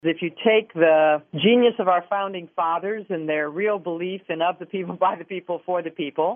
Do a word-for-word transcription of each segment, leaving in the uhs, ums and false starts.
If you take the genius of our founding fathers and their real belief in of the people, by the people, for the people,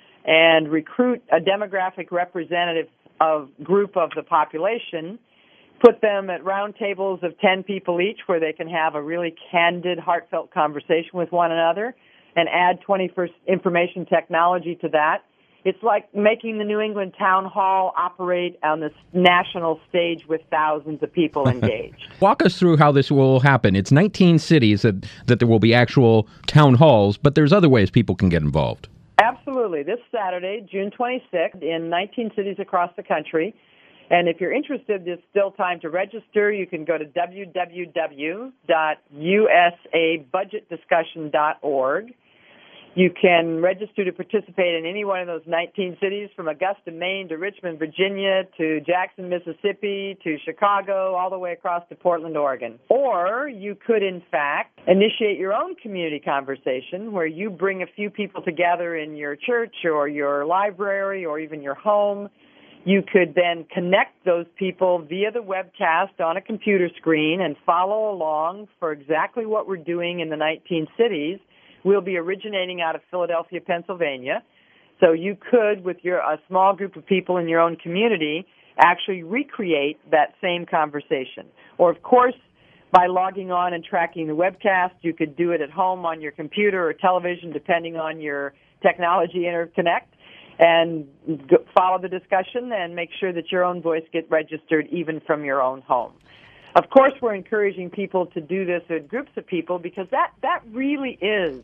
and recruit a demographic representative of group of the population, put them at round tables of ten people each where they can have a really candid, heartfelt conversation with one another, and add twenty-first information technology to that, it's like making the New England Town Hall operate on this national stage with thousands of people engaged. Walk us through how this will happen. It's nineteen cities that, that there will be actual town halls, but there's other ways people can get involved. Absolutely. This Saturday, June twenty-sixth, in nineteen cities across the country. And if you're interested, there's still time to register. You can go to w w w dot u s a budget discussion dot org. You can register to participate in any one of those nineteen cities, from Augusta, Maine, to Richmond, Virginia, to Jackson, Mississippi, to Chicago, all the way across to Portland, Oregon. Or you could, in fact, initiate your own community conversation where you bring a few people together in your church or your library or even your home. You could then connect those people via the webcast on a computer screen and follow along for exactly what we're doing in the nineteen cities. We'll be originating out of Philadelphia, Pennsylvania. So you could, with your a small group of people in your own community, actually recreate that same conversation. Or, of course, by logging on and tracking the webcast, you could do it at home on your computer or television, depending on your technology interconnect, and go, follow the discussion and make sure that your own voice gets registered even from your own home. Of course, we're encouraging people to do this in groups of people because that, that really is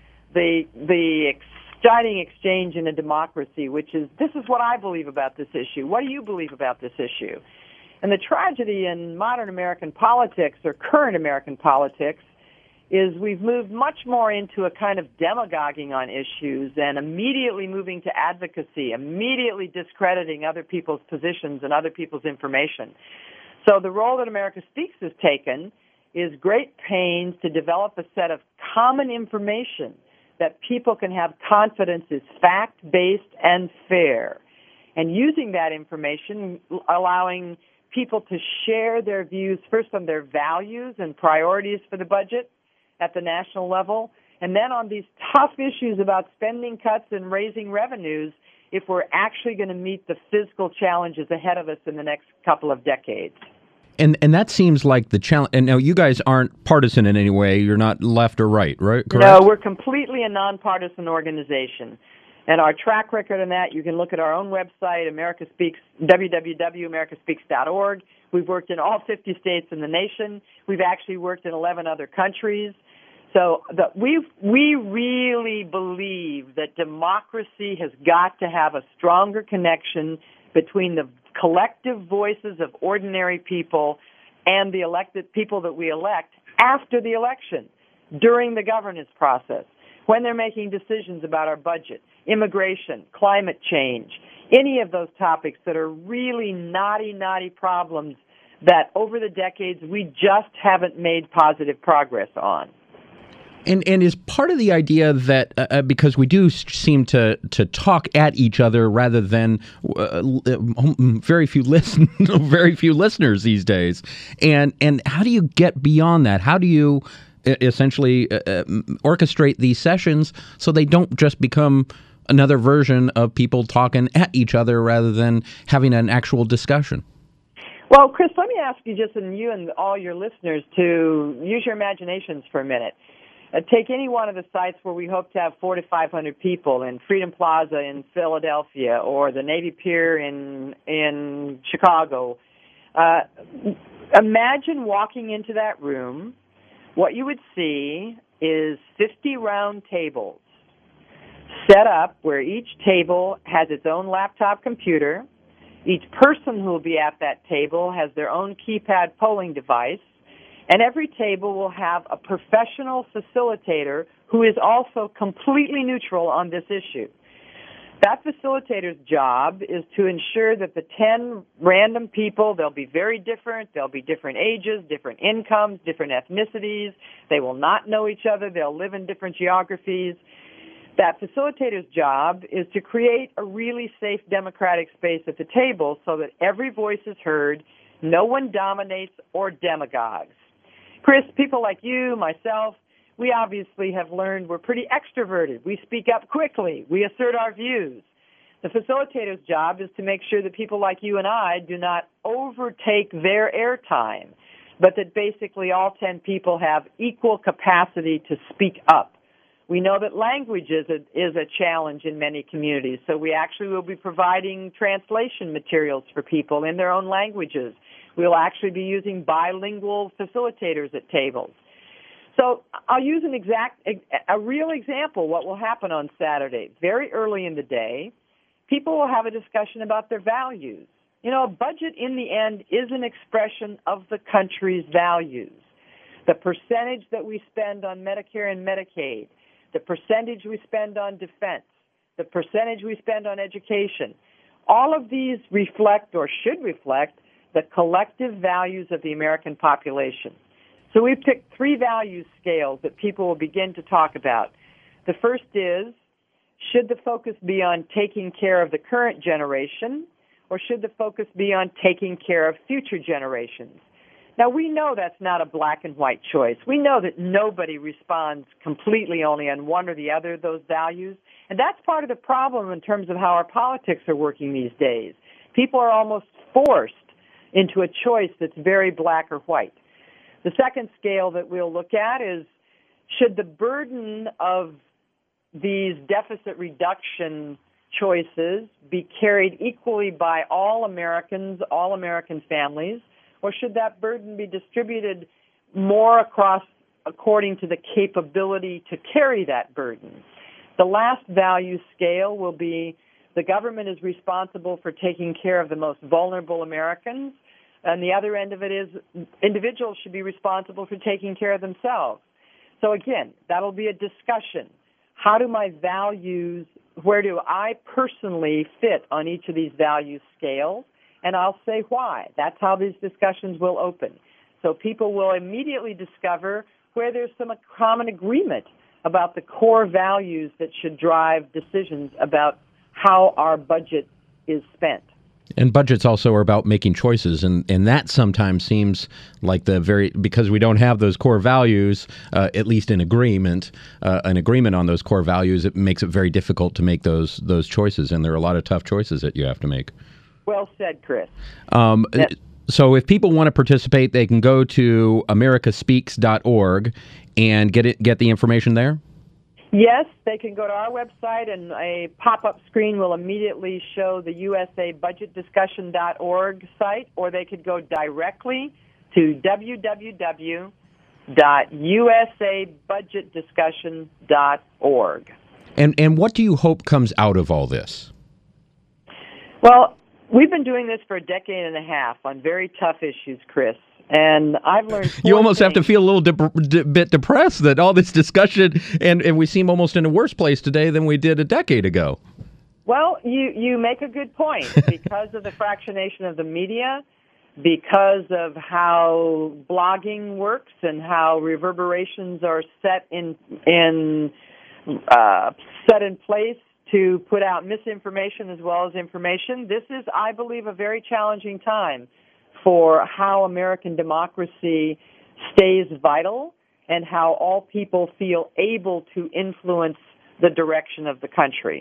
the the exciting exchange in a democracy, which is, this is what I believe about this issue. What do you believe about this issue? And the tragedy in modern American politics, or current American politics, is we've moved much more into a kind of demagoguing on issues and immediately moving to advocacy, immediately discrediting other people's positions and other people's information. So the role that America Speaks has taken is great pains to develop a set of common information that people can have confidence is fact-based and fair. And using that information, allowing people to share their views first on their values and priorities for the budget at the national level, and then on these tough issues about spending cuts and raising revenues if we're actually going to meet the physical challenges ahead of us in the next couple of decades. And and that seems like the challenge. And now you guys aren't partisan in any way. You're not left or right, right? Correct? No, we're completely a nonpartisan organization. And our track record in that, you can look at our own website, America Speaks, w w w dot america speaks dot org. We've worked in all fifty states in the nation. We've actually worked in eleven other countries. So the, we we really believe that democracy has got to have a stronger connection between the collective voices of ordinary people and the elected people that we elect after the election, during the governance process, when they're making decisions about our budget, immigration, climate change, any of those topics that are really knotty, knotty problems that over the decades we just haven't made positive progress on. And and is part of the idea that uh, because we do seem to, to talk at each other rather than uh, very few listen very few listeners these days, and and how do you get beyond that? How do you essentially uh, orchestrate these sessions so they don't just become another version of people talking at each other rather than having an actual discussion? Well, Chris, let me ask you just, and you and all your listeners, to use your imaginations for a minute. Uh, take any one of the sites where we hope to have four to five hundred people, in Freedom Plaza in Philadelphia or the Navy Pier in in Chicago. Uh, imagine walking into that room. What you would see is fifty round tables set up where each table has its own laptop computer. Each person who will be at that table has their own keypad polling device. And every table will have a professional facilitator who is also completely neutral on this issue. That facilitator's job is to ensure that the ten random people, they'll be very different, they'll be different ages, different incomes, different ethnicities, they will not know each other, they'll live in different geographies. That facilitator's job is to create a really safe democratic space at the table so that every voice is heard, no one dominates or demagogues. Chris, people like you, myself, we obviously have learned we're pretty extroverted. We speak up quickly. We assert our views. The facilitator's job is to make sure that people like you and I do not overtake their airtime, but that basically all ten people have equal capacity to speak up. We know that language is a, is a challenge in many communities, so we actually will be providing translation materials for people in their own languages. We'll actually be using bilingual facilitators at tables. So I'll use an exact, a real example what will happen on Saturday. Very early in the day, people will have a discussion about their values. You know, a budget in the end is an expression of the country's values. The percentage that we spend on Medicare and Medicaid, the percentage we spend on defense, the percentage we spend on education, all of these reflect or should reflect the collective values of the American population. So we've picked three value scales that people will begin to talk about. The first is, should the focus be on taking care of the current generation, or should the focus be on taking care of future generations? Now, we know that's not a black and white choice. We know that nobody responds completely only on one or the other of those values, and that's part of the problem in terms of how our politics are working these days. People are almost forced into a choice that's very black or white. The second scale that we'll look at is, should the burden of these deficit reduction choices be carried equally by all Americans, all American families, or should that burden be distributed more across according to the capability to carry that burden? The last value scale will be the government is responsible for taking care of the most vulnerable Americans, and the other end of it is individuals should be responsible for taking care of themselves. So again, that'll be a discussion. How do my values, where do I personally fit on each of these value scales? And I'll say why. That's how these discussions will open. So people will immediately discover where there's some common agreement about the core values that should drive decisions about how our budget is spent. And budgets also are about making choices, and, and that sometimes seems like the very, because we don't have those core values, uh, at least in agreement, uh, an agreement on those core values, it makes it very difficult to make those those choices, and there are a lot of tough choices that you have to make. Well said, Chris. Um, yes. So if people want to participate, they can go to america speaks dot org and get it get the information there? Yes, they can go to our website, and a pop-up screen will immediately show the U S A budget discussion dot org site, or they could go directly to w w w dot u s a budget discussion dot org. And and what do you hope comes out of all this? Well, we've been doing this for a decade and a half on very tough issues, Chris. And I've learned You almost things. have to feel a little de- de- bit depressed that all this discussion, and, and we seem almost in a worse place today than we did a decade ago. Well, you, you make a good point. Because of the fractionation of the media, because of how blogging works and how reverberations are set in, in, uh, set in place to put out misinformation as well as information, this is, I believe, a very challenging time for how American democracy stays vital and how all people feel able to influence the direction of the country.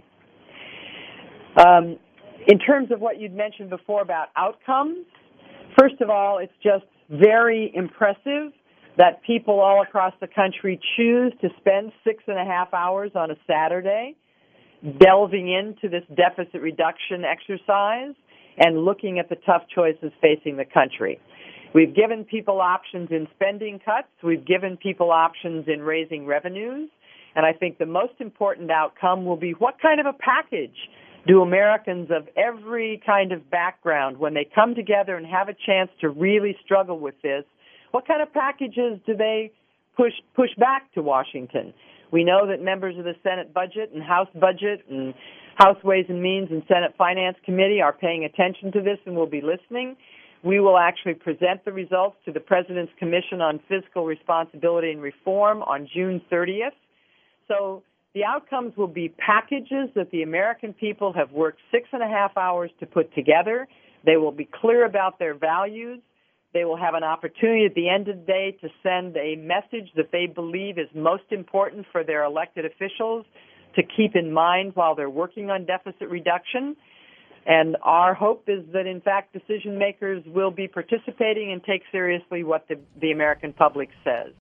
Um, in terms of what you'd mentioned before about outcomes, first of all, it's just very impressive that people all across the country choose to spend six and a half hours on a Saturday delving into this deficit reduction exercise and looking at the tough choices facing the country. We've given people options in spending cuts. We've given people options in raising revenues. And I think the most important outcome will be what kind of a package do Americans of every kind of background, when they come together and have a chance to really struggle with this, what kind of packages do they push push back to Washington? We know that members of the Senate Budget and House Budget and House Ways and Means and Senate Finance Committee are paying attention to this and will be listening. We will actually present the results to the President's Commission on Fiscal Responsibility and Reform on June thirtieth. So the outcomes will be packages that the American people have worked six and a half hours to put together. They will be clear about their values. They will have an opportunity at the end of the day to send a message that they believe is most important for their elected officials to keep in mind while they're working on deficit reduction. And our hope is that, in fact, decision makers will be participating and take seriously what the, the American public says.